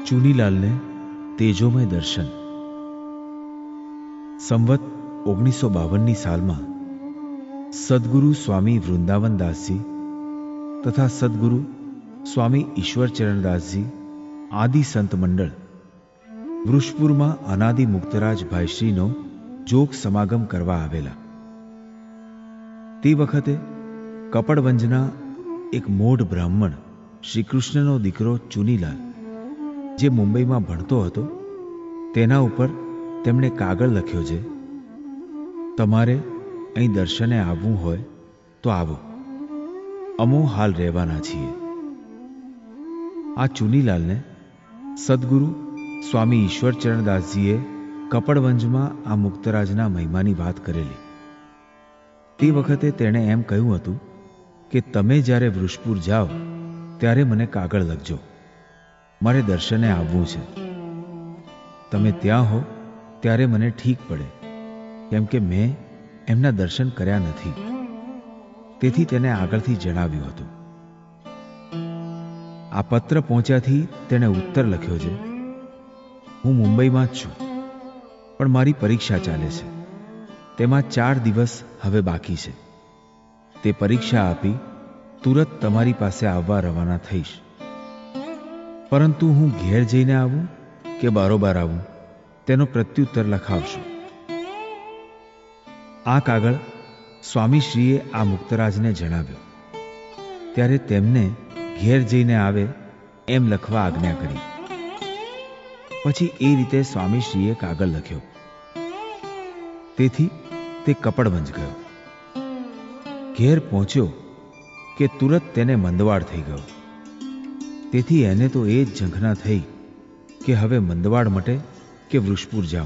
ચુનીલાલને તેજોમય દર્શન. સંવત 1952ની સાલમાં સદગુરુ સ્વામી વૃંદાવનદાસજી તથા સદગુરુ સ્વામી ઈશ્વરચરણદાસજી આદિ સંત મંડળ વૃષપુરમાં અનાદિ મુક્તરાજ ભાઈશ્રીનો જોગ સમાગમ કરવા આવેલા. તે વખતે કપડવંજના એક મોઢ બ્રાહ્મણ શ્રી કૃષ્ણનો દીકરો ચુનીલાલ, જે મુંબઈમાં ભણતો હતો, તેના ઉપર તેમણે કાગળ લખ્યો છે, તમારે અહીં દર્શને આવવું હોય તો આવો, અમો હાલ રહેવાના છીએ. આ ચુનીલાલને સદગુરુ સ્વામી ઈશ્વરચરણદાસજીએ કપડવંજમાં આ મુક્તરાજના મહિમાની વાત કરેલી. તે વખતે તેણે એમ કહ્યું હતું કે તમે જ્યારે વૃષપુર જાઓ ત્યારે મને કાગળ લખજો, મારે દર્શને આવવું છે. તમે ત્યાં હો ત્યારે મને ઠીક પડે, કેમ કે મેં એમના દર્શન કર્યા નથી. તેથી તેને આગળથી જણાવ્યું હતું. આ પત્ર પહોંચ્યાથી તેણે ઉત્તર લખ્યો છે, હું મુંબઈમાં જ છું, પણ મારી પરીક્ષા ચાલે છે. તેમાં 4 દિવસ હવે બાકી છે. તે પરીક્ષા આપી તુરત તમારી પાસે આવવા રવાના થઈશ. પરંતુ હું ઘેર જઈને આવું કે બારોબાર આવું તેનો પ્રત્યુત્તર લખાવશો. આ કાગળ સ્વામીશ્રીએ આ મુક્તરાજને જણાવ્યો. ત્યારે તેમને ઘેર જઈને આવે એમ લખવા આજ્ઞા કરી. પછી એ રીતે સ્વામીશ્રીએ કાગળ લખ્યો. તેથી તે કપડવંજ ગયો. ઘેર પહોંચ્યો કે તુરત તેને મંદવાડ થઈ ગયો. તેથી એને તો એ જ ઝંખના થઈ કે હવે મંદવાડ મટે કે વૃષપુર જાઉં.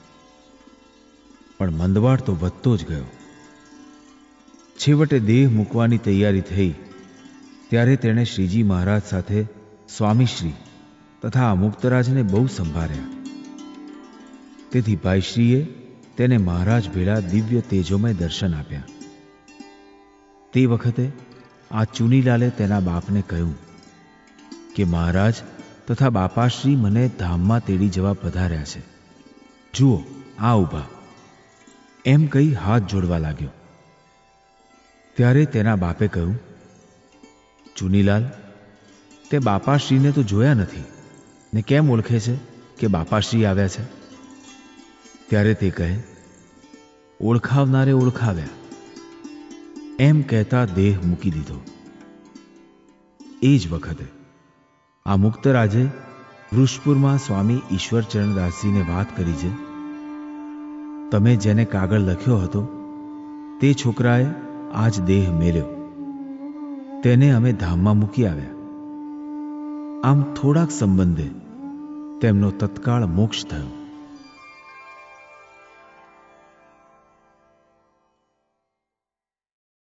પણ મંદવાડ તો વધતો જ ગયો. છેવટે દેહ મૂકવાની તૈયારી થઈ ત્યારે તેણે શ્રીજી મહારાજ સાથે સ્વામીશ્રી તથા મુક્તરાજને બહુ સંભાળ્યા. તેથી ભાઈશ્રીએ તેને મહારાજ ભેળા દિવ્ય તેજોમય દર્શન આપ્યા. તે વખતે આ ચુનીલાલે તેના બાપને કહ્યું કે મહારાજ તથા બાપાશ્રી મને ધામમાં તેડી જવા પધાર્યા છે. જુઓ આ ઊભા, એમ કહી હાથ જોડવા લાગ્યો. ત્યારે તેના બાપે કહ્યું, ચુનીલાલ, તે બાપાશ્રીને તો જોયા નથી ને કેમ ઓળખે છે કે બાપાશ્રી આવ્યા છે? ત્યારે તે કહે, ઓળખાવનારે ઓળખાવ્યા, એમ કહેતા દેહ મૂકી દીધો. એ જ વખતે આ મુક્તરાજે વૃષપુરમાં સ્વામી ઈશ્વરચરણદાસજીને વાત કરી છે, તમે જેને કાગળ લખ્યો હતો તે છોકરાએ આજ દેહ મેલ્યો. તેને અમે ધામમાં મૂકી આવ્યા. આમ થોડાક સંબંધે તેમનો તત્કાળ મોક્ષ થયો.